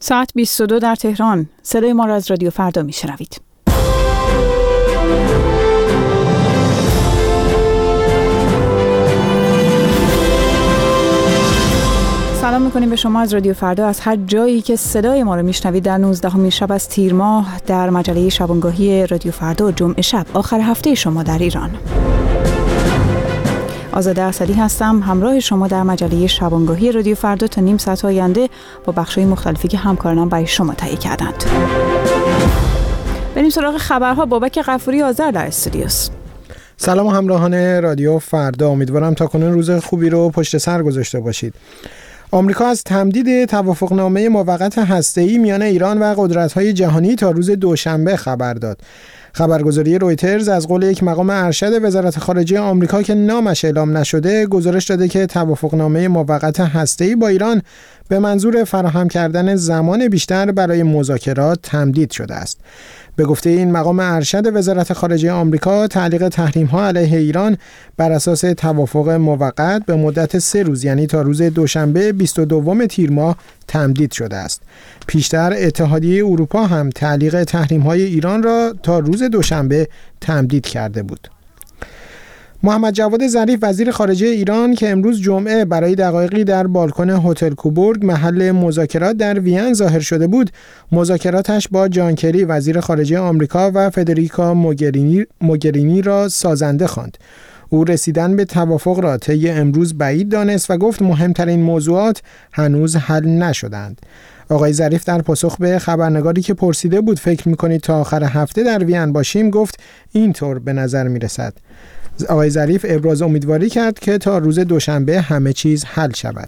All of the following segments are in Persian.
ساعت 22 در تهران. صدای ما را از رادیو فردا میشنوید. سلام میکنیم به شما از رادیو فردا از هر جایی که صدای ما رو میشنوید در 19مین شب از تیر ماه در مجله شبانگاهی رادیو فردا جمعه شب آخر هفته شما در ایران. آزاده اسدی هستم، همراه شما در مجله شبانگاهی رادیو فردا تا نیم ساعت آینده با بخش‌های مختلفی که همکارانم برای شما تهیه کردند. بریم سراغ خبرها. بابک غفوری آذر در استودیوست. سلام همراهان رادیو فردا، امیدوارم تا کنون روز خوبی رو پشت سر گذاشته باشید. آمریکا از تمدید توافقنامه موقت هسته‌ای میان ایران و قدرت‌های جهانی تا روز دوشنبه خبر داد. خبرگزاری رویترز از قول یک مقام ارشد وزارت خارجه آمریکا که نامش اعلام نشده گزارش داده که توافقنامه موقت هسته‌ای با ایران به منظور فراهم کردن زمان بیشتر برای مذاکرات تمدید شده است. به گفته این مقام ارشد وزارت خارجه آمریکا، تعلیق تحریم‌ها علیه ایران بر اساس توافق موقت به مدت 3 روز یعنی تا روز دوشنبه 22 تیر ماه تمدید شده است. پیشتر اتحادیه اروپا هم تعلیق تحریم‌های ایران را تا روز دوشنبه تمدید کرده بود. محمد جواد ظریف وزیر خارجه ایران که امروز جمعه برای دقایقی در بالکن هتل کوبورگ محل مذاکرات در وین ظاهر شده بود، مذاکراتش با جان کری وزیر خارجه آمریکا و فدریکا موگرینی را سازنده خواند. او رسیدن به توافق را طی امروز بعید دانست و گفت مهمترین موضوعات هنوز حل نشدند. آقای ظریف در پاسخ به خبرنگاری که پرسیده بود فکر می‌کنید تا آخر هفته در وین باشیم، گفت اینطور به نظر می‌رسد. آقای ظریف ابراز امیدواری کرد که تا روز دوشنبه همه چیز حل شود.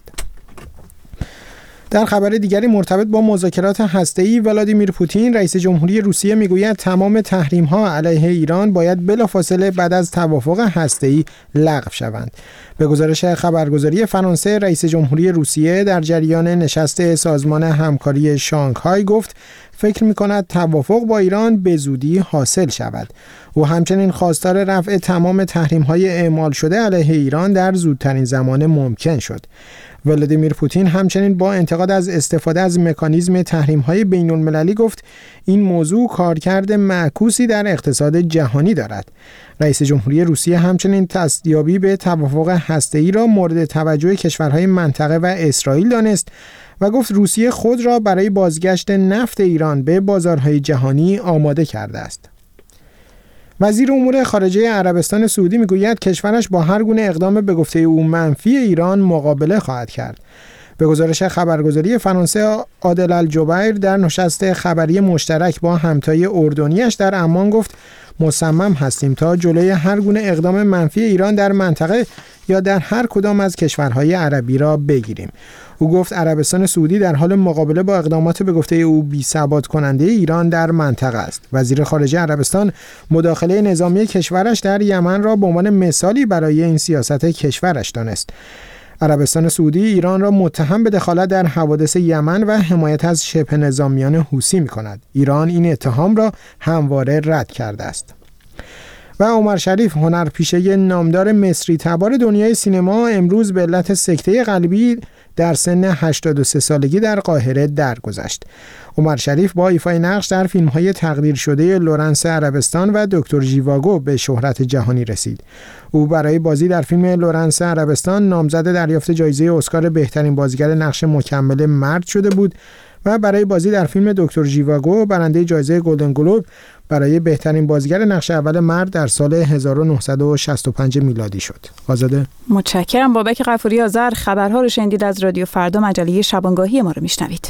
در خبر دیگری مرتبط با مذاکرات هسته‌ای، ولادیمیر پوتین رئیس جمهوری روسیه میگوید تمام تحریم‌ها علیه ایران باید بلافاصله بعد از توافق هسته‌ای لغو شوند. به گزارش خبرگزاری فرانسه، رئیس جمهوری روسیه در جریان نشست سازمان همکاری شانگهای گفت فکر می‌کند توافق با ایران به زودی حاصل شود. او همچنین خواستار رفع تمام تحریم‌های اعمال شده علیه ایران در زودترین زمان ممکن شد. ولادیمیر پوتین همچنین با انتقاد از استفاده از مکانیزم تحریم‌های بین‌المللی گفت این موضوع کارکرد معکوسی در اقتصاد جهانی دارد. رئیس جمهوری روسیه همچنین دستیابی به توافق هسته‌ای را مورد توجه کشورهای منطقه و اسرائیل دانست و گفت روسیه خود را برای بازگشت نفت ایران به بازارهای جهانی آماده کرده است. وزیر امور خارجه عربستان سعودی میگوید کشورش با هر گونه اقدام به گفته او منفی ایران مقابله خواهد کرد. به گزارش خبرگزاری فرانسه، عادل الجبیر در نشست خبری مشترک با همتای اردنیش در عمان گفت مصمم هستیم تا جلوی هر گونه اقدام منفی ایران در منطقه یا در هر کدام از کشورهای عربی را بگیریم. او گفت عربستان سعودی در حال مقابله با اقدامات به گفته او بی‌ثبات کننده ایران در منطقه است. وزیر خارجه عربستان مداخله نظامی کشورش در یمن را به عنوان مثالی برای این سیاست کشورش دانست. عربستان سعودی ایران را متهم به دخالت در حوادث یمن و حمایت از شبه نظامیان حوثی می‌کند. ایران این اتهام را همواره رد کرده است. و عمر شریف، هنرپیشه نامدار مصری تبار دنیای سینما، امروز به علت سکته قلبی در سن 83 سالگی در قاهره درگذشت. عمر شریف با ایفای نقش در فیلم‌های تقدیر شده لورنس عربستان و دکتر ژیواگو به شهرت جهانی رسید. او برای بازی در فیلم لورنس عربستان نامزد دریافت جایزه اسکار بهترین بازیگر نقش مکمل مرد شده بود و برای بازی در فیلم دکتر ژیواگو برنده جایزه گلدن گلوب برای بهترین بازیگر نقش اول مرد در سال 1965 میلادی شد. آزاده، متشکرم. بابک غفوری آذر. خبرها رو شنیدید از رادیو فردا، مجله شبانگاهی ما رو میشنوید.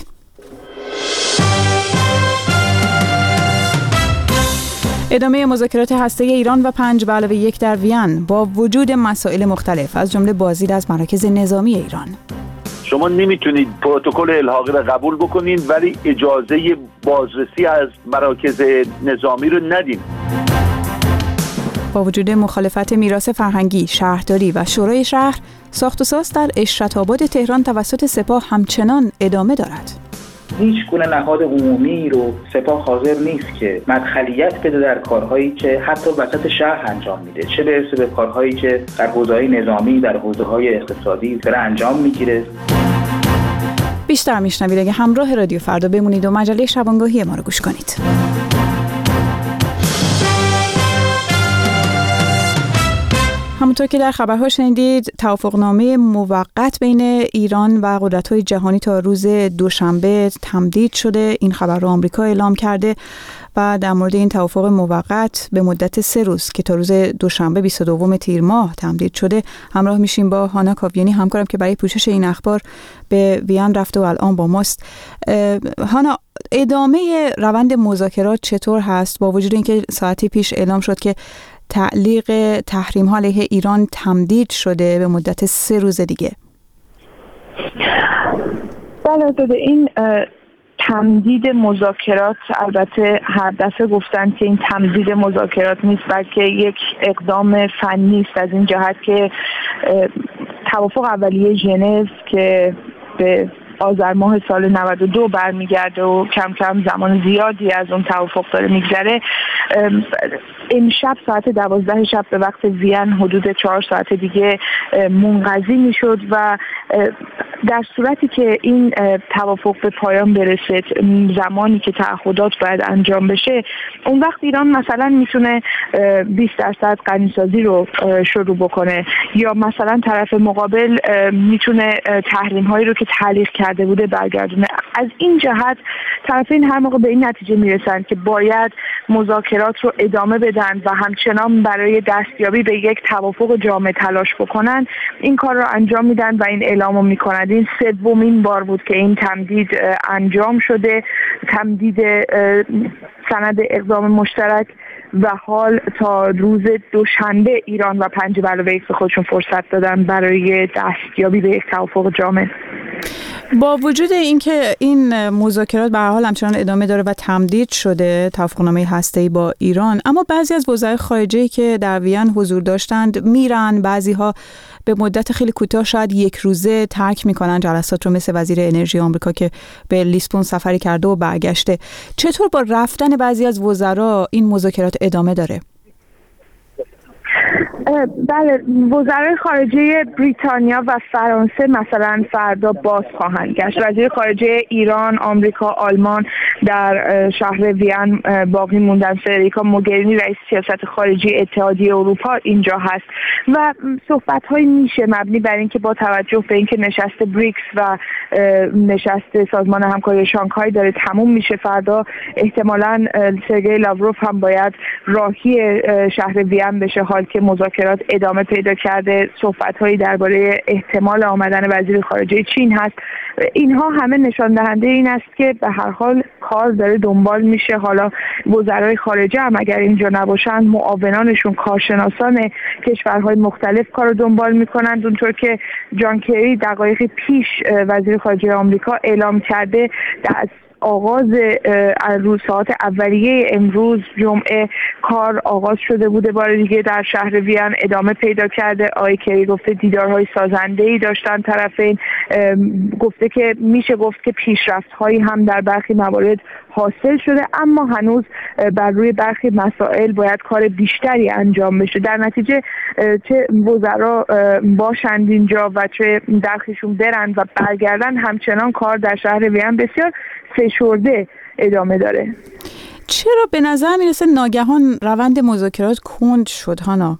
ادامه مذاکرات هسته‌ای ایران و 5+1 در وین با وجود مسائل مختلف از جمله بازدید از مراکز نظامی ایران. شما نمیتونید پروتکل الحاقی را قبول بکنید ولی اجازه بازرسی از مراکز نظامی رو ندید. با وجود مخالفت میراث فرهنگی، شهرداری و شورای شهر، ساخت و ساز در عشرت‌آباد تهران توسط سپاه همچنان ادامه دارد. هیچ گونه نهاد عمومی رو سپاه حاضر نیست که مدخلیت بده در کارهایی که حتی وسط شهر انجام میده، چه برسه به کارهایی که در حوزه‌های نظامی، در حوزه‌های اقتصادی داره انجام میگیره. بیشتر میشنوید اگه همراه رادیو فردا بمونید و مجله شبانگاهی ما رو گوش کنید. همونطور که در خبرها شنیدید، توافقنامه موقت بین ایران و قدرت‌های جهانی تا روز دوشنبه تمدید شده. این خبر رو آمریکا اعلام کرده و در مورد این توافق موقت به مدت 3 روز که تا روز دوشنبه 22 تیر ماه تمدید شده همراه میشیم با هانا کاویانی، همکارم که برای پوشش این اخبار به وین رفته و الان با ماست. هانا، ادامه روند مذاکرات چطور هست با وجود اینکه ساعتی پیش اعلام شد که تعلیق تحریم ها علیه ایران تمدید شده به مدت 3 روز دیگه؟ بله، این تمدید مذاکرات، البته هر دفعه گفتن که این تمدید مذاکرات نیست بلکه یک اقدام فنی است، از این جهت که توافق اولیه ژنو که به آذر ماه سال 92 برمیگرده و کم کم زمان زیادی از اون توافق داره میگذره، امشب ساعت 12 شب به وقت وین حدود 4 ساعت دیگه منقضی میشد و در صورتی که این توافق به پایان برسه، زمانی که تعهدات باید انجام بشه، اون وقت ایران مثلا میتونه 20% غنیسازی رو شروع بکنه، یا مثلا طرف مقابل میتونه تحریم هایی رو که تعلیق کرده بوده برگردونه. از این جهت طرفین هر موقع به این نتیجه میرسن که باید مذاکرات رو ادامه بدن و همچنان برای دستیابی به یک توافق جامع تلاش بکنن، این کار رو انجام میدن و این اعلام رو میکنن. این 3مین بار بود که این تمدید انجام شده، تمدید سند اقدام مشترک، و حال تا روز دوشنبه ایران و 5+1 به خودشون فرصت دادن برای دستیابی به یک توافق جامع. با وجود اینکه این مذاکرات به هر حال همچنان ادامه داره و تمدید شده توافقنامه هسته‌ای با ایران، اما بعضی از وزرای خارجه که در وین حضور داشتند میرن، بعضی‌ها به مدت خیلی کوتاه شاید 1 روزه ترک میکنن جلسات رو، مثل وزیر انرژی آمریکا که به لیسبون سفری کرده و برگشته. چطور با رفتن بعضی از وزرا این مذاکرات ادامه داره؟ بله، وزرای خارجه بریتانیا و فرانسه مثلا فردا باز خواهند گشت. وزیر خارجه ایران، آمریکا، آلمان در شهر وین باقی موندن. فدریکا موگرینی رئیس سیاست خارجی اتحادیه اروپا اینجا هست و صحبت‌هایی میشه مبنی بر اینکه با توجه به اینکه نشست بریکس و نشست سازمان همکاری شانگهای داره تموم میشه، فردا احتمالاً سرگئی لاوروف هم باید راهی شهر وین بشه، حال که مذاکرات ادامه پیدا کرده. صحبت‌هایی درباره احتمال آمدن وزیر خارجه چین هست. اینها همه نشان دهنده این است که به هر حال کار داره دنبال میشه. حالا وزرای خارجه هم اگر اینجا نباشن، معاونانشون، کارشناسان کشورهای مختلف کار رو دنبال میکنند. اونطور که جان کری دقایقی پیش وزیر خارجه آمریکا اعلام کرده، در آغاز روز ساعت اولیه امروز جمعه کار آغاز شده بوده، بار دیگه در شهر وین ادامه پیدا کرده. آقای کری گفته دیدارهای سازنده‌ای داشتن طرفین، گفته که میشه گفت که پیشرفت‌هایی هم در برخی موارد حاصل شده، اما هنوز بر روی برخی مسائل باید کار بیشتری انجام بشه. در نتیجه چه وزرا باشند اینجا و چه درخشون برن و برگردن، همچنان کار در شهر وین بسیار فشرده ادامه داره. چرا به نظر میرسه ناگهان روند مذاکرات کند شد هانا؟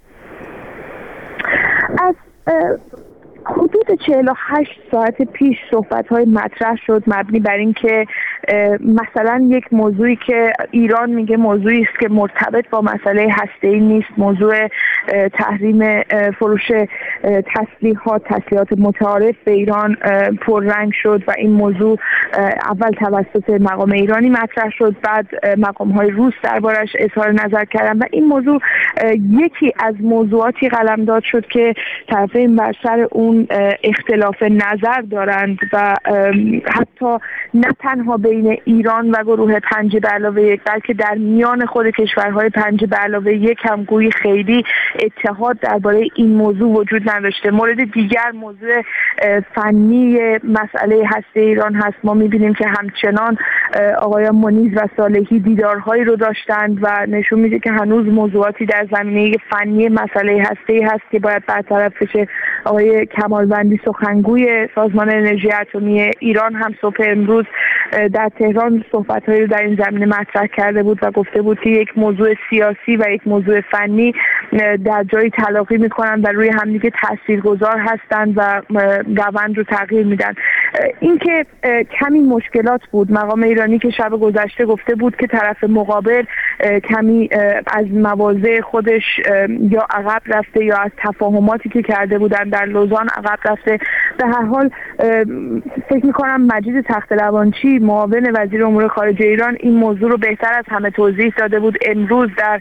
از حدود 48 ساعت پیش صحبت‌های مطرح شد مبنی بر این که مثلا یک موضوعی که ایران میگه موضوعی است که مرتبط با مسئله هسته‌ای نیست، موضوع تحریم فروش تسلیحات متعارف به ایران پررنگ شد و این موضوع اول توسط مقام ایرانی مطرح شد، بعد مقام‌های روس دربارش اظهار نظر کردن و این موضوع یکی از موضوعاتی قلمداد شد که طرفین بر سر اون اختلاف نظر دارند و حتی نه تنها بین ایران و گروه 5+1 بلکه در میان خود کشورهای 5+1 هم گویی خیلی اتحاد درباره این موضوع وجود نداشته. مورد دیگر موضوع فنی مسئله هسته ایران هست. ما می‌بینیم که همچنان آقایان منیز و صالحی دیدارهایی رو داشتند و نشون میده که هنوز موضوعاتی در زمینه فنی مسئله هسته‌ای هست که باید برطرف بشه. آقای کمالوند گروهبندی سخنگوی سازمان انرژی اتمی ایران هم صبح امروز در تهران صحبت‌هایی رو در این زمینه مطرح کرده بود و گفته بود که یک موضوع سیاسی و یک موضوع فنی در جایی تلاقی می‌کنند و روی همدیگه تاثیرگذار هستند و روند رو تغییر میدن. این که کمی مشکلات بود. مقام ایرانی که شب گذشته گفته بود که طرف مقابل کمی از مواضع خودش یا عقب رفته یا از تفاهماتی که کرده بودن در لوزان عقب رفته. به هر حال فکر می‌کنم مجید تخت‌لوانچی معاون وزیر امور خارجه ایران این موضوع رو بهتر از همه توضیح داده بود. امروز در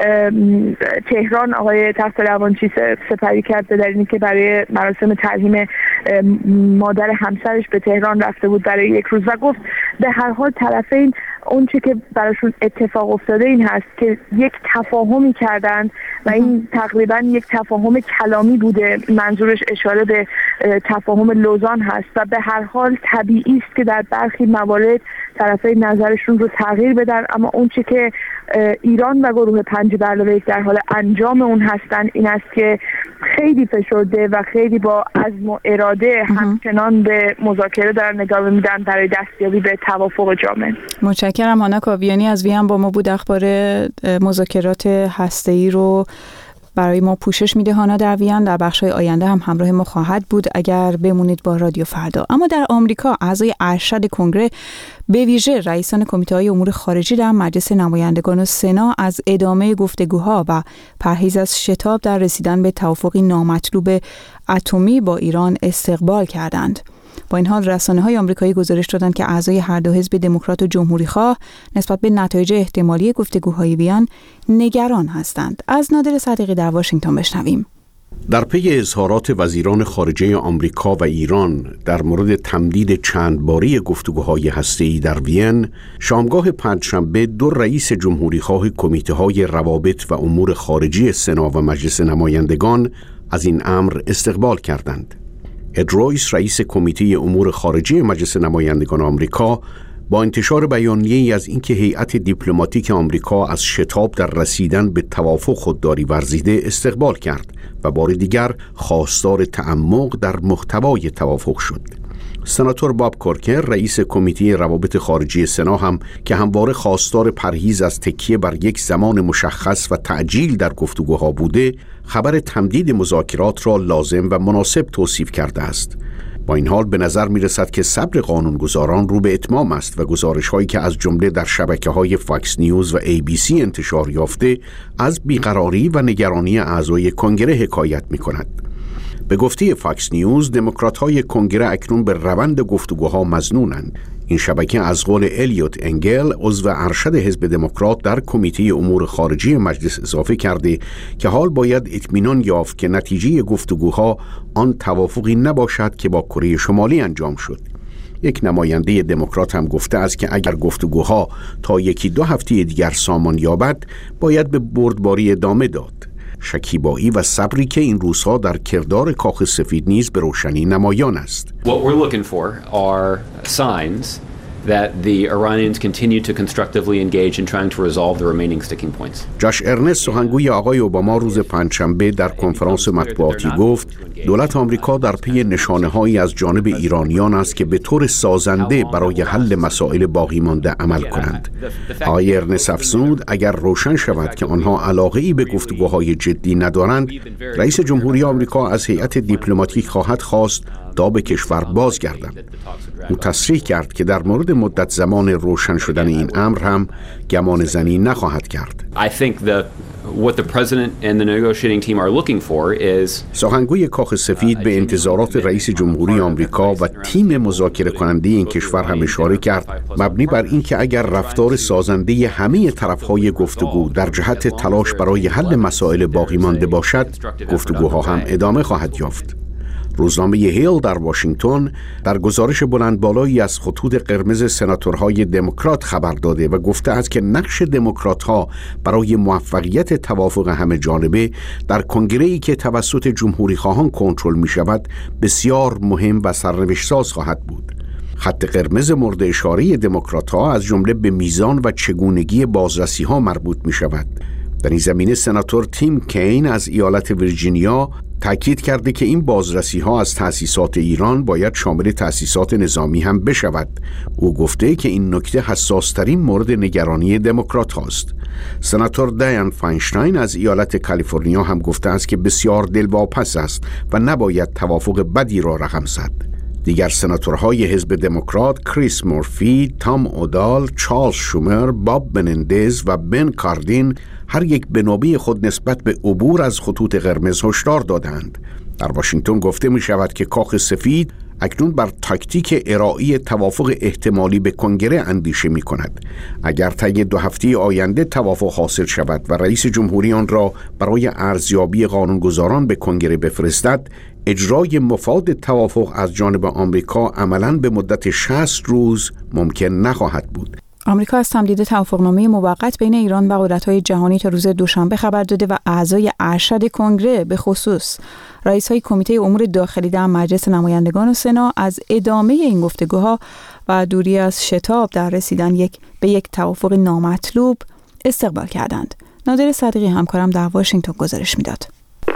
تهران آقای تخت‌لوانچی سپری کرد در اینی که برای مراسم ترحیم مادر همسرش به تهران رفته بود برای یک روز و گفت به هر حال طرفین اون چه که براشون اتفاق افتاده این هست که یک تفاهمی کردند و این تقریبا یک تفاهم کلامی بوده. منظورش اشاره به تفاهم لوزان هست و به هر حال طبیعی است که در برخی موارد طرفین نظرشون رو تغییر بدن، اما اون چه که ایران و گروه 5+1 در حال انجام اون هستن این است که خیلی فشرده و خیلی با عزم و اراده همچنان به مذاکره دارن نگاه میدن برای دستیابی به توافق جامع. متشکرم. هانا کاویانی از وین با ما بود، اخبار مذاکرات هسته‌ای رو برای ما پوشش میده. هانا در وین در بخش‌های آینده هم همراه ما خواهد بود اگر بمونید با رادیو فردا. اما در آمریکا اعضای ارشد کنگره به ویژه رئیسان کمیته‌های امور خارجی در مجلس نمایندگان و سنا از ادامه گفتگوها و پرهیز از شتاب در رسیدن به توافقی نامطلوب اتمی با ایران استقبال کردند. با این حال رسانه‌های آمریکایی گزارش دادند که اعضای هر دو حزب دموکرات و جمهوری‌خواه نسبت به نتایج احتمالی گفتگوهای وین نگران هستند. از نادر صدیقی در واشنگتن بشنویم. در پی اظهارات وزیران خارجه آمریکا و ایران در مورد تمدید چند باره گفتگوهای هسته‌ای در وین، شامگاه پنجشنبه دو رئیس جمهوری‌خواه کمیته‌های روابط و امور خارجی سنا و مجلس نمایندگان از این امر استقبال کردند. اد رویس رئیس کمیته امور خارجی مجلس نمایندگان آمریکا با انتشار بیانیه‌ای از اینکه هیئت دیپلماتیک آمریکا از شتاب در رسیدن به توافق خودداری ورزیده استقبال کرد و بار دیگر خواستار تعمق در محتوای توافق شد. سناتور باب کورکر رئیس کمیته روابط خارجی سنا هم که همواره خواستار پرهیز از تکیه بر یک زمان مشخص و تعجیل در گفتگوها بوده، خبر تمدید مذاکرات را لازم و مناسب توصیف کرده است. با این حال به نظر می رسد که صبر قانونگذاران رو به اتمام است و گزارش هایی که از جمله در شبکه‌های فاکس نیوز و ABC انتشار یافته از بیقراری و نگرانی اعضای کنگره حکایت می کند. به گفته فاکس نیوز، دموکرات‌های کنگره اکنون به روند گفتگوها مظنونند. این شبکه از قول الیوت انگل عضو ارشد حزب دموکرات در کمیته امور خارجی مجلس اضافه کرده که حال باید اطمینان یافت که نتیجه گفتگوها آن توافقی نباشد که با کره شمالی انجام شد. یک نماینده دموکرات هم گفته است که اگر گفتگوها تا 1-2 هفته دیگر سامان یابد باید به بردباری ادامه داد. شکیبایی و صبری که این روزها در کردار کاخ سفید نیز به روشنی نمایان است. What we're looking for are signs that the Iranians continue to constructively engage in trying to resolve the remaining sticking points. جاش ارنست سخنگوی آقای اوباما روز پنجشنبه در کنفرانس مطبوعاتی گفت دولت آمریکا در پی نشانه‌هایی از جانب ایرانیان است که به طور سازنده برای حل مسائل باقی مانده عمل کنند. آقای ارنست افزود اگر روشن شود که آنها علاقه‌ای به گفتگوهای جدی ندارند، رئیس جمهوری آمریکا از هیئت دیپلماتیک خواهد خواست تا به کشور بازگردند. او تصریح کرد که در مورد مدت زمان روشن شدن این امر هم گمان زنی نخواهد کرد. I think what the president and the negotiating team are looking for is سخنگوی کاخ سفید به انتظارات رئیس جمهوری آمریکا و تیم مذاکره کننده این کشور هم اشاره کرد، مبنی بر اینکه اگر رفتار سازنده همه طرف‌های گفتگو در جهت تلاش برای حل مسائل باقی مانده باشد، گفتگوها هم ادامه خواهد یافت. روزنامه هیل در واشنگتن در گزارش بلند بالایی از خطوط قرمز سناتورهای دموکرات خبر داده و گفته است که نقش دموکرات‌ها برای موفقیت توافق همه جانبه در کنگره‌ای که توسط جمهوری‌خواهان کنترل می‌شود بسیار مهم و سرنوشت‌ساز خواهد بود. خط قرمز مورد اشاره دموکرات‌ها از جمله به میزان و چگونگی بازرسی‌ها مربوط می‌شود. در این زمینه سناتور تیم کین از ایالت ویرجینیا تاکید کرده که این بازرسی‌ها از تأسیسات ایران باید شامل تأسیسات نظامی هم بشود. او گفته که این نکته حساس‌ترین مورد نگرانی دموکرات هاست. سناتور دیان فاینشتاین از ایالت کالیفرنیا هم گفته است که بسیار دلواپس است و نباید توافق بدی را رقم زد. دیگر سناتورهای حزب دموکرات کریس مورفی، تام اودال، چارلز شومر، باب منندز و بن کاردین هر یک به نوبه خود نسبت به عبور از خطوط قرمز هشدار دادند. در واشنگتن گفته می شود که کاخ سفید اکنون بر تاکتیک ارائه توافق احتمالی به کنگره اندیشه می کند. اگر طی 2 هفته آینده توافق حاصل شود و رئیس جمهوری آن را برای ارزیابی قانونگذاران به کنگره بفرستد، اجرای مفاد توافق از جانب آمریکا عملاً به مدت 60 روز ممکن نخواهد بود. آمریکا از تمدید توافقنامه موقت بین ایران و قدرت‌های جهانی تا روز دوشنبه خبر داده و اعضای ارشد کنگره به خصوص رئیس‌های کمیته امور داخلی در مجلس نمایندگان و سنا از ادامه این گفتگوها و دوری از شتاب در رسیدن به یک توافق نامطلوب استقبال کردند. نادر صدیقی همکارم در واشنگتن گزارش میداد.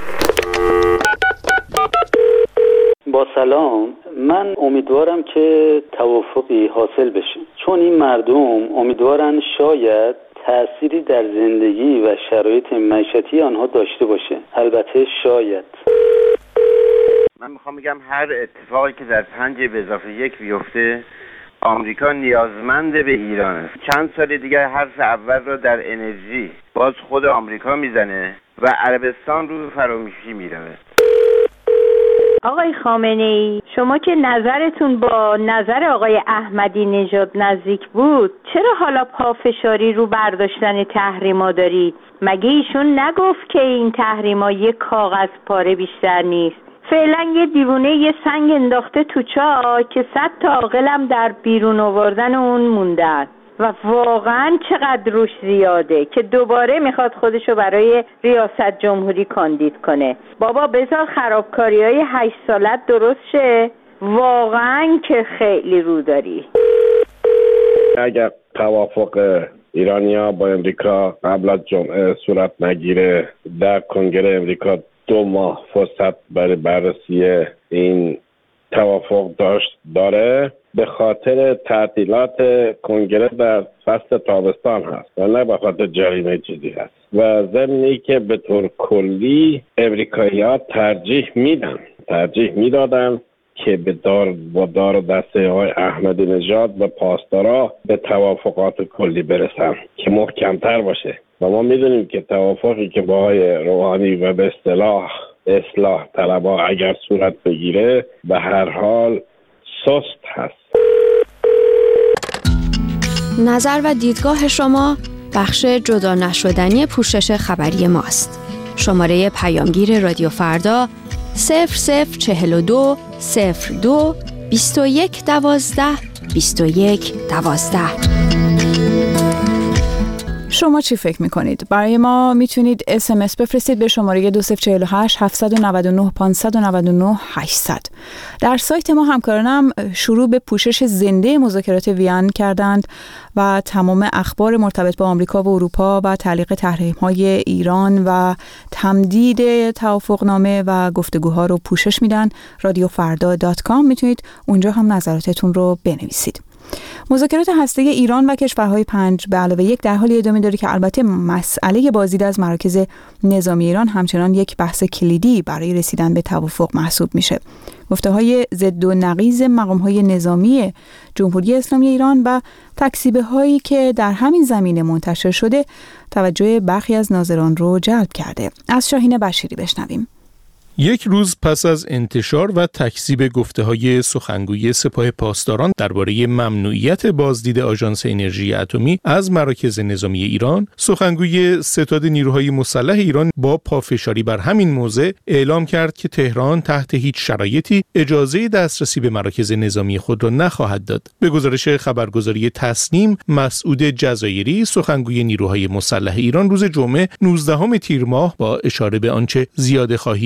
با سلام، من امیدوارم که توافقی حاصل بشه، چون این مردم امیدوارن شاید تأثیری در زندگی و شرایط معیشتی آنها داشته باشه. البته شاید. من میخوام بگم هر اتفاقی که در 5+1 بیفته آمریکا نیازمند به ایران است. چند سال دیگه حرف اول رو در انرژی باز خود آمریکا میزنه و عربستان رو به فراموشی میره. آقای خامنه‌ای، شما که نظرتون با نظر آقای احمدی نژاد نزدیک بود، چرا حالا پافشاری رو برداشتن تحریما دارید؟ مگه ایشون نگفت که این تحریما یک کاغذ پاره بیشتر نیست؟ فعلا یه دیوونه یه سنگ انداخته تو چاه که 100 تا عاقلم در بیرون آوردن اون موندن و واقعا چقدر روش زیاده که دوباره میخواد خودشو برای ریاست جمهوری کاندید کنه. بابا بذار خرابکاری‌های 8 سالت درست شه، واقعا که خیلی رو داری. اگر توافق ایرانیا با امریکا قبل از جمعه صورت نگیره، در کنگره امریکا 2 ماه فرصت برای بررسی این توافق داره، به خاطر تعطیلات کنگره در فصل تابستان هست و نه به خاطر جریمه چیزی هست و ضمنی که به طور کلی امریکایی‌ها ترجیح میدادن که با دار دسته های احمدی نژاد و پاسدارا به توافقات کلی برسن که محکمتر باشه. و ما میدونیم که توافقی که با آقای روحانی و به اصلاح طلبها اگر صورت بگیره به هر حال سست هست. نظر و دیدگاه شما بخش جدا نشدنی پوشش خبری ماست. شماره پیامگیر رادیو فردا 0042 02 21 12 21 12. شما چی فکر میکنید؟ برای ما میتونید SMS بفرستید به شماره 2048 799 599 800. در سایت ما همکارانم شروع به پوشش زنده مذاکرات وین کردند و تمام اخبار مرتبط با آمریکا و اروپا و تعلیق تحریم‌های ایران و تمدید توافقنامه و گفتگوها رو پوشش میدن. radiofarda.com میتونید اونجا هم نظراتتون رو بنویسید. مذاکرات هسته‌ای ایران و کشورهای 5+1 در حالی ادامه داره که البته مسئله بازدید از مراکز نظامی ایران همچنان یک بحث کلیدی برای رسیدن به توافق محسوب میشه. گفته‌های ضد و نقیض مقام‌های نظامی جمهوری اسلامی ایران و تکذیب‌هایی که در همین زمینه منتشر شده توجه برخی از ناظران رو جلب کرده. از شاهین بشیری بشنویم. یک روز پس از انتشار و تکذیب گفته‌های سخنگوی سپاه پاسداران درباره ممنوعیت بازدید آژانس انرژی اتمی از مراکز نظامی ایران، سخنگوی ستاد نیروهای مسلح ایران با پافشاری بر همین موضع اعلام کرد که تهران تحت هیچ شرایطی اجازه دسترسی به مراکز نظامی خود را نخواهد داد. به گزارش خبرگزاری تسنیم، مسعود جزایری، سخنگوی نیروهای مسلح ایران روز جمعه 19 تیر ماه با اشاره به آنچه زیاده‌خواهی قدرت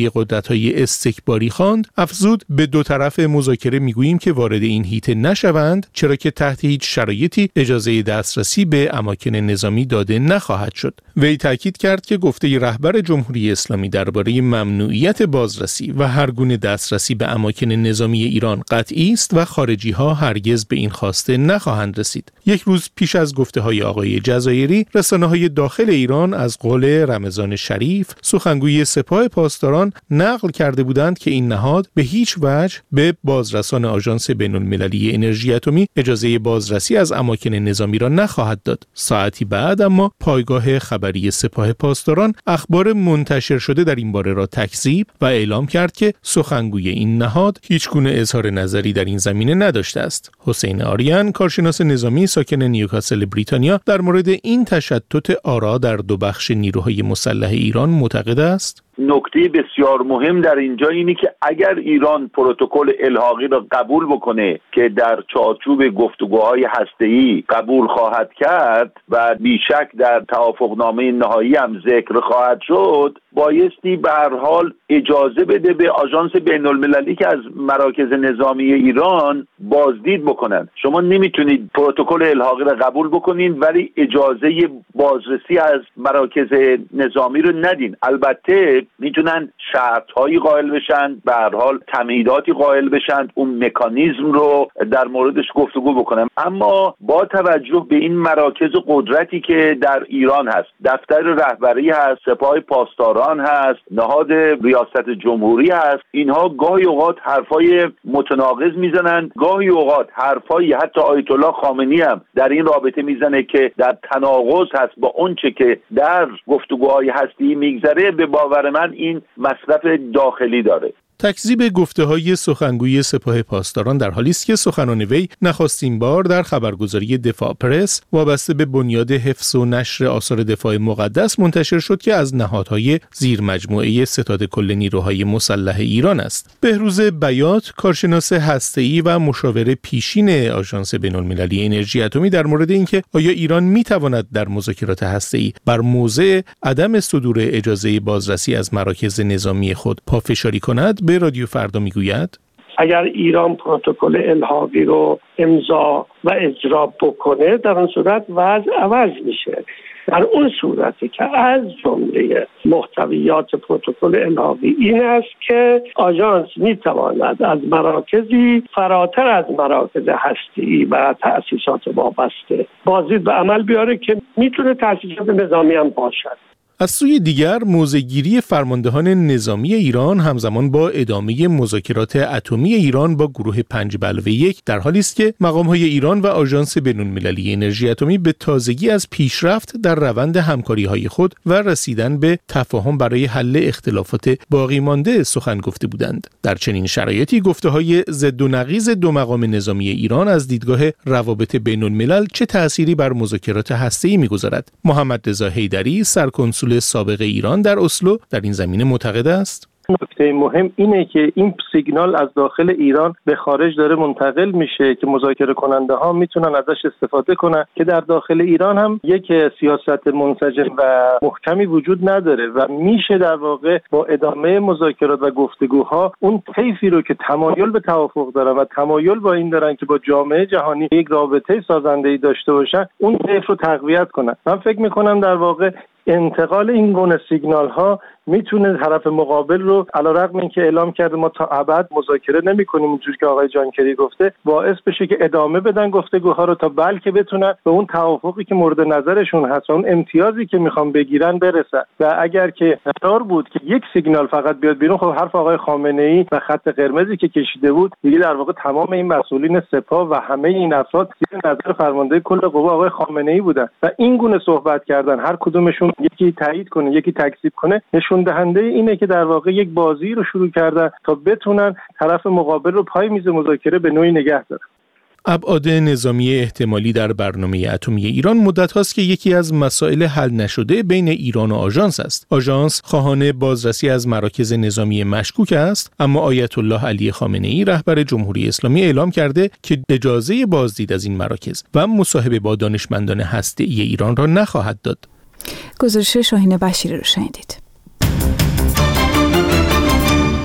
سیاست‌های استکباری خواند، افزود به دو طرف مذاکره میگوییم که وارد این هیته نشوند، چرا که تحت هیچ شرایطی اجازه دسترسی به اماکن نظامی داده نخواهد شد. وی تاکید کرد که گفته رهبر جمهوری اسلامی درباره ممنوعیت بازرسی و هر گونه دسترسی به اماکن نظامی ایران قطعی است و خارجی‌ها هرگز به این خواسته نخواهند رسید. یک روز پیش از گفته‌های آقای جزایری، رسانه‌های داخل ایران از قول رمضان شریف، سخنگوی سپاه پاسداران، نقل کرده بودند که این نهاد به هیچ وجه به بازرسان آژانس بین‌المللی انرژی اتمی اجازه بازرسی از اماکن نظامی را نخواهد داد. ساعتی بعد اما پایگاه خبری سپاه پاسداران اخبار منتشر شده در این باره را تکذیب و اعلام کرد که سخنگوی این نهاد هیچ گونه اظهار نظری در این زمینه نداشته است. حسین آریان، کارشناس نظامی ساکن نیوکاسل بریتانیا، در مورد این تشتت آرا در دو بخش نیروهای مسلح ایران معتقد است: نکته بسیار مهم در اینجا اینه که اگر ایران پروتکل الحاقی را قبول بکنه که در چارچوب گفتگوهای هسته‌ای قبول خواهد کرد و بیشک در توافقنامه نهایی هم ذکر خواهد شد، بایستی به هر حال اجازه بده به آژانس بین‌المللی که از مراکز نظامی ایران بازدید بکنن. شما نمیتونید پروتکل الحاقی را قبول بکنین ولی اجازه بازرسی از مراکز نظامی رو ندین. البته میتونن شرط‌هایی قائل بشن، به هر حال تمهیداتی قائل بشن، اون مکانیزم رو در موردش گفتگو بکنن، اما با توجه به این مراکز قدرتی که در ایران هست، دفتر رهبری هست، سپاه پاسداران هست، نهاد ریاست جمهوری هست، اینها گاهی اوقات حرفای متناقض میزنن، گاهی اوقات حرفای حتی آیت الله خامنه‌ای هم در این رابطه میزنه که در تناقض هست با اونچه که در گفتگوهای هستی میگذره. به باور من این مصرف داخلی داره. تکذیب گفته‌های سخنگوی سپاه پاسداران در حالی است که سخنان وی نخستین بار در خبرگزاری دفاع پرس وابسته به بنیاد حفظ و نشر آثار دفاع مقدس منتشر شد که از نهادهای زیر مجموعه ستاد کل نیروهای مسلح ایران است. بهروز بیات، کارشناس هسته‌ای و مشاور پیشین آژانس بین‌المللی انرژی اتمی، در مورد اینکه آیا ایران می‌تواند در مذاکرات هسته‌ای بر موضع عدم صدور اجازه بازرسی از مراکز نظامی خود پافشاری کند، به رادیو فردا میگوید: اگر ایران پروتکل الحاقی رو امضا و اجرا بکنه، در اون صورت وضع عوض میشه. در اون صورتی که از جمله محتویات پروتکل الحاقی این است که آژانس میتواند از مراکزی فراتر از مراکز هسته‌ای و تأسیسات وابسته بازدید به عمل بیاره که میتونه تأسیسات نظامی هم باشد. از سوی دیگر، موضع‌گیری فرماندهان نظامی ایران همزمان با ادامه مذاکرات اتمی ایران با گروه 5+1 در حالی است که مقام‌های ایران و آژانس بین‌المللی انرژی اتمی به تازگی از پیشرفت در روند همکاری‌های خود و رسیدن به تفاهم برای حل اختلافات باقی مانده سخن گفته بودند. در چنین شرایطی گفته‌های ضد و نقیض دو مقام نظامی ایران از دیدگاه روابط بین‌الملل چه تأثیری بر مذاکرات هسته‌ای می‌گذارد؟ محمد رضا حیدری، سرکنسول سابق ایران در اسلو، در این زمینه معتقد است: نکته مهم اینه که این سیگنال از داخل ایران به خارج داره منتقل میشه که مذاکره کننده ها میتونن ازش استفاده کنن که در داخل ایران هم یک سیاست منسجم و محکمی وجود نداره و میشه در واقع با ادامه مذاکرات و گفتگوها اون طیفی رو که تمایل به توافق دارن و تمایل با این دارن که با جامعه جهانی یک رابطه سازنده‌ای داشته باشن، اون طیف رو تقویت کنن. من فکر میکنم در واقع انتقال این گونه سیگنال ها میتونه طرف مقابل رو علیرغم اینکه اعلام کرده ما تا ابد مذاکره نمی‌کنیم، اونجوری که آقای جانکری گفته، باعث بشه که ادامه بدن گفتگوها رو تا بلکه بتونن به اون توافقی که مورد نظرشون هست، اون امتیازی که میخوان بگیرن برسن. و اگر که قرار بود که یک سیگنال فقط بیاد بیرون، خب حرف آقای خامنه‌ای و خط قرمزی که کشیده بود دیگه در واقع تمام این مسئولین سپاه و همه این افراد زیر نظر فرمانده کل قوا آقای خامنه‌ای بودن و این گونه صحبت کردن، هر کدومشون یکی تایید کنه یکی تکذیب کنه، نشون دهنده اینه که در واقع یک بازی رو شروع کردن تا بتونن طرف مقابل رو پای میز مذاکره به نوعی نگه دارن. ابعاد نظامی احتمالی در برنامه اتمی ایران مدت هاست که یکی از مسائل حل نشده بین ایران و آژانس است. آژانس خواهان بازرسی از مراکز نظامی مشکوک است، اما آیت الله علی خامنه‌ای رهبر جمهوری اسلامی اعلام کرده که اجازه بازدید از این مراکز و مصاحبه با دانشمندان هسته‌ای ایران را نخواهد داد. گزارش شاهین بشیری رو شنیدید.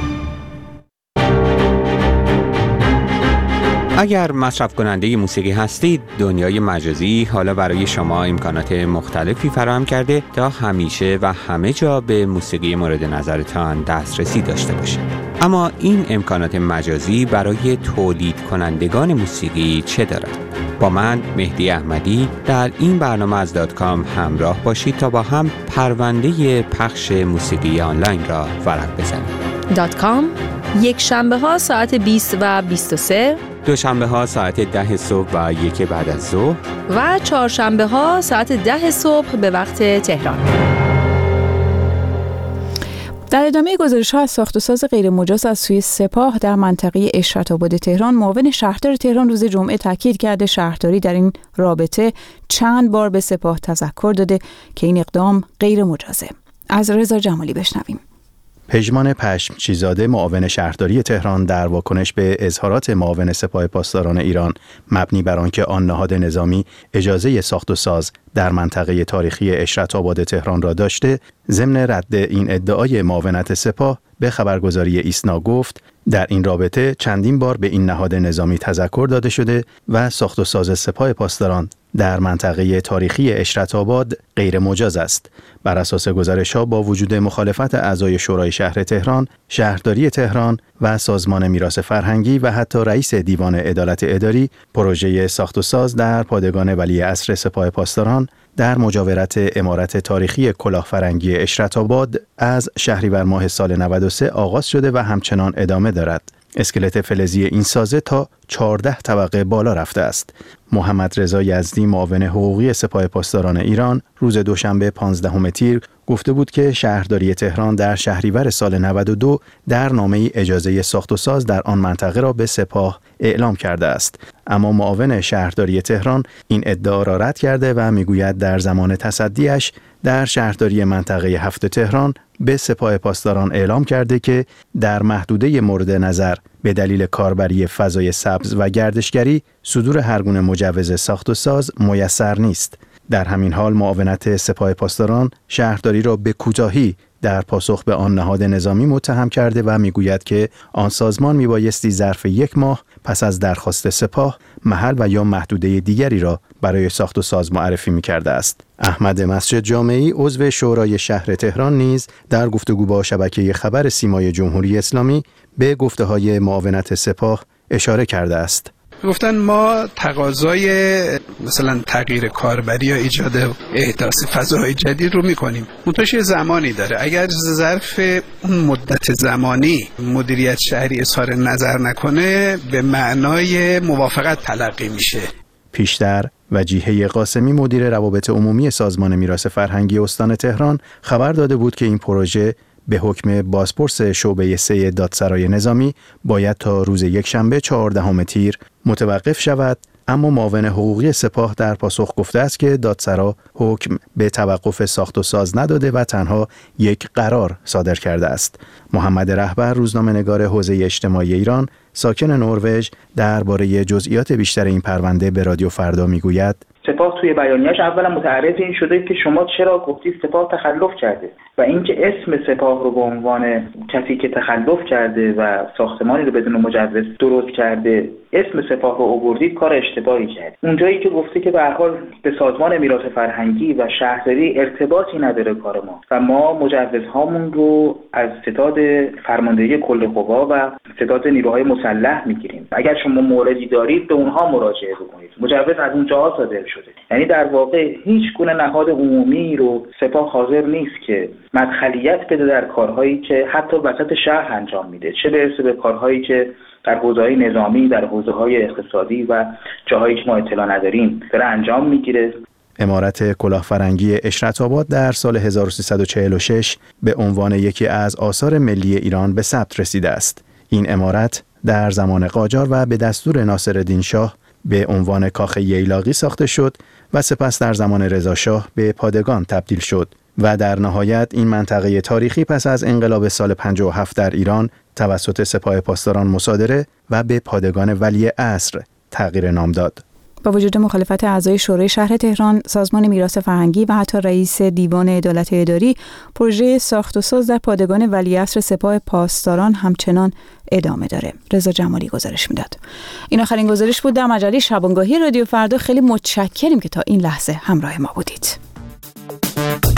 اگر مصرف کننده موسیقی هستید، دنیای مجازی حالا برای شما امکانات مختلفی فراهم کرده تا همیشه و همه جا به موسیقی مورد نظرتان دسترسی داشته باشید. اما این امکانات مجازی برای تولید کنندگان موسیقی چه دارد؟ با من مهدی احمدی در این برنامه از .com همراه باشید تا با هم پرونده پخش موسیقی آنلاین را ورق بزنیم. .com یک شنبه ها ساعت 20 و 23، دوشنبه ها ساعت 10 صبح و 1 بعد از ظهر و چهارشنبه ها ساعت 10 صبح به وقت تهران. در ادامه گزارش‌ها از ساخت و ساز غیر مجاز از سوی سپاه در منطقه اشرت آباد تهران، معاون شهردار تهران روز جمعه تاکید کرده شهرداری در این رابطه چند بار به سپاه تذکر داده که این اقدام غیر مجازه. از رضا جمالی بشنویم. پژمان پشمچیزاده معاون شهرداری تهران در واکنش به اظهارات معاون سپاه پاسداران ایران مبنی بر آنکه آن نهاد نظامی اجازه ساخت و ساز در منطقه تاریخی اشرت آباد تهران را داشته، ضمن رد این ادعای معاونت سپاه به خبرگزاری ایسنا گفت در این رابطه چندین بار به این نهاد نظامی تذکر داده شده و ساخت و ساز سپاه پاسداران در منطقه تاریخی اشرت آباد غیر مجاز است. بر اساس گزارش‌ها با وجود مخالفت اعضای شورای شهر تهران، شهرداری تهران و سازمان میراث فرهنگی و حتی رئیس دیوان عدالت اداری، پروژه ساخت و ساز در پادگان ولیعصر سپاه پاسداران در مجاورت عمارت تاریخی کلاهفرنگی اشرت آباد از شهریور ماه سال 93 آغاز شده و همچنان ادامه دارد. اسکلت فلزی این سازه تا 14 طبقه بالا رفته است. محمد رضا یزدی معاون حقوقی سپاه پاسداران ایران روز دوشنبه 15 تیر گفته بود که شهرداری تهران در شهریور سال 92 در نامه‌ای اجازه ساخت و ساز در آن منطقه را به سپاه اعلام کرده است. اما معاون شهرداری تهران این ادعا را رد کرده و میگوید در زمان تصدیش در شهرداری منطقه 7 تهران به سپاه پاسداران اعلام کرده که در محدوده مورد نظر به دلیل کاربری فضای سبز و گردشگری صدور هر گونه مجوز ساخت و ساز میسر نیست. در همین حال معاونت سپاه پاسداران شهرداری را به کوتاهی در پاسخ به آن نهاد نظامی متهم کرده و میگوید که آن سازمان میبایستی ظرف 1 ماه پس از درخواست سپاه محل و یا محدوده دیگری را برای ساخت و ساز معرفی میکرده است. احمد مسجد جامعی عضو شورای شهر تهران نیز در گفتگو با شبکه خبر سیمای جمهوری اسلامی به گفته‌های معاونت سپاه اشاره کرده است. گفتن ما تقاضای مثلا تغییر کاربری یا ایجاد احداث فضاهای جدید رو میکنیم، منتها زمانی داره. اگر ظرف اون مدت زمانی مدیریت شهری اظهار نظر نکنه به معنای موافقت تلقی میشه. پیشتر وجیهه قاسمی مدیر روابط عمومی سازمان میراث فرهنگی استان تهران خبر داده بود که این پروژه به حکم بازپرس شعبه 3 دادسرای نظامی باید تا روز یکشنبه 14 تیر متوقف شود، اما معاون حقوقی سپاه در پاسخ گفته است که دادسرا حکم به توقف ساخت و ساز نداده و تنها یک قرار صادر کرده است. محمد رهبر روزنامه‌نگار حوزه اجتماعی ایران ساکن نروژ درباره جزئیات بیشتر این پرونده به رادیو فردا میگوید سپاه توی بیانیه‌اش اولا متعرض این شده که شما چرا گفتید سپاه تخلف کرده و اینکه اسم سپاه رو به عنوان کسی که تخلف کرده و ساختمانی رو بدون مجوز درست کرده اسم سپاه رو آوردید کار اشتباهی کرد. اونجایی که گفته که به هر حال به سازمان میراث فرهنگی و شهرداری ارتباطی نداره کار ما و ما مجوزهامون رو از ستاد فرماندهی کل قوا و ستاد نیروهای مسلح میگیریم. اگر شما موردی دارید به اونها مراجعه بکنید. مجوز از اونجاها صادر شده. یعنی در واقع هیچ گونه نهاد عمومی رو سپاه حاضر نیست که مدخلیت بده در کارهایی که حتی وسط شهر انجام میده، چه برسه به کارهایی که در حوزه‌های نظامی، در حوزه‌های اقتصادی و جاهایی که ما اطلاع نداریم داره انجام میگیره. عمارت کلاهفرنگی اشرت آباد در سال 1346 به عنوان یکی از آثار ملی ایران به ثبت رسیده است. این عمارت در زمان قاجار و به دستور ناصرالدین شاه به عنوان کاخ ییلاقی ساخته شد و سپس در زمان رضاشاه به پادگان تبدیل شد و در نهایت این منطقه تاریخی پس از انقلاب سال 57 در ایران توسط سپاه پاسداران مصادره و به پادگان ولیعصر تغییر نام داد. با وجود مخالفت اعضای شورای شهر تهران، سازمان میراث فرهنگی و حتی رئیس دیوان عدالت اداری، پروژه ساخت و ساز در پادگان ولیعصر سپاه پاسداران همچنان ادامه داره. رضا جمالی گزارش میداد. این آخرین گزارش بود در مجله شبانگاهی رادیو فردا. خیلی متشکریم که تا این لحظه همراه ما بودید.